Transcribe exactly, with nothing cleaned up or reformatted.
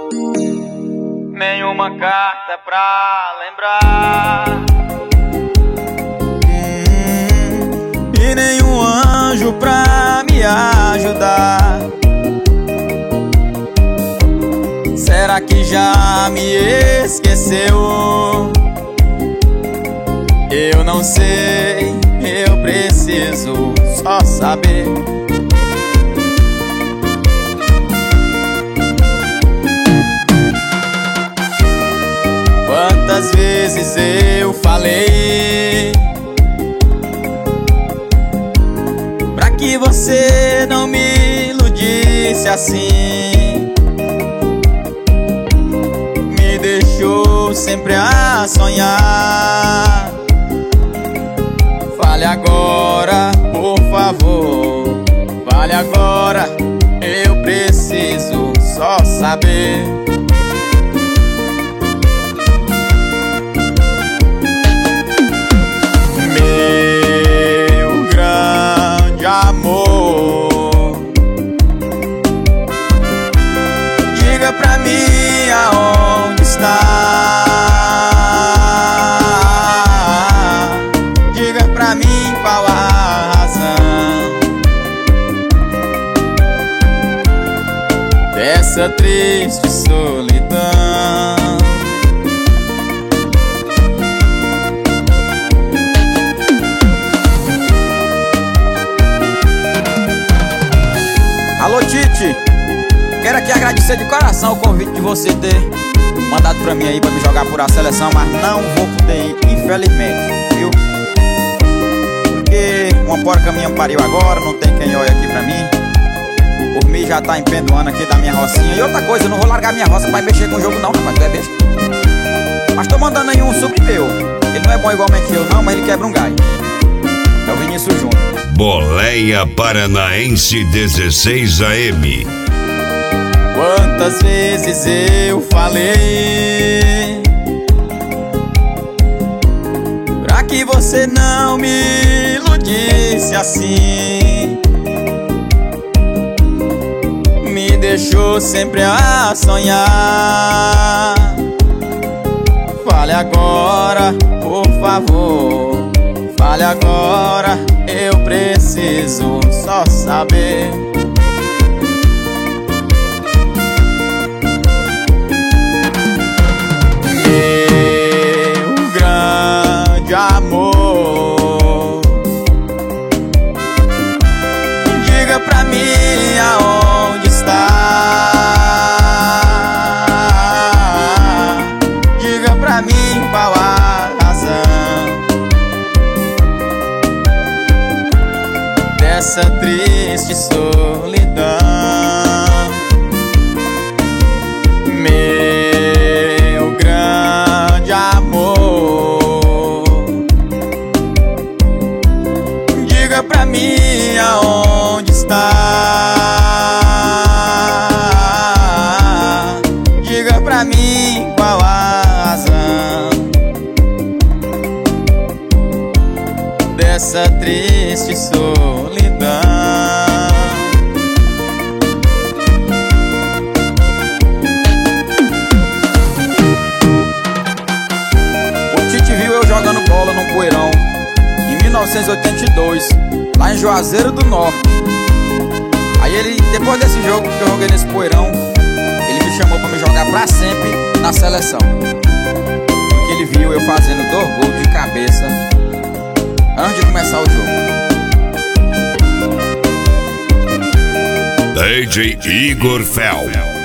Nenhuma carta pra lembrar, hum, e nenhum anjo pra me ajudar. Será que já me esqueceu? Eu não sei, eu preciso só saber. Quantas vezes eu falei pra que você não me iludisse assim, me deixou sempre a sonhar. Fale agora, por favor, fale agora, eu preciso só saber. Meu grande amor, diga pra mim aonde está. Pra mim qual a razão dessa triste solidão? Alô Tite, quero aqui agradecer de coração o convite de você ter mandado pra mim aí pra me jogar por a seleção, mas não vou poder ir, infelizmente, viu? Porque uma porca minha pariu agora, não tem quem olhe aqui pra mim. Por mim já tá empendoando aqui da minha rocinha. E outra coisa, eu não vou largar minha roça pra mexer com o jogo não, rapaz, tu é besta. Mas tô mandando aí um sobre meu. Ele não é bom igualmente eu não, mas ele quebra um galho. É o Vinícius Júnior. Boleia Paranaense dezesseis A M. Quantas vezes eu falei pra que você não me iludisse assim, me deixou sempre a sonhar. Fale agora, por favor, fale agora, eu preciso só saber. Meu grande amor, diga pra mim aonde está. Diga pra mim qual a razão dessa triste solidão. Meu grande amor, diga pra mim aonde está. Diga pra mim qual a razão dessa triste solidão. O Tite viu eu jogando bola num poeirão em mil novecentos e oitenta e dois, lá em Juazeiro do Norte. Aí ele, depois desse jogo que eu joguei nesse poeirão, ele me chamou pra me jogar pra sempre na seleção. Porque ele viu eu fazendo dois gols de cabeça antes de começar o jogo. D J Igor Fel.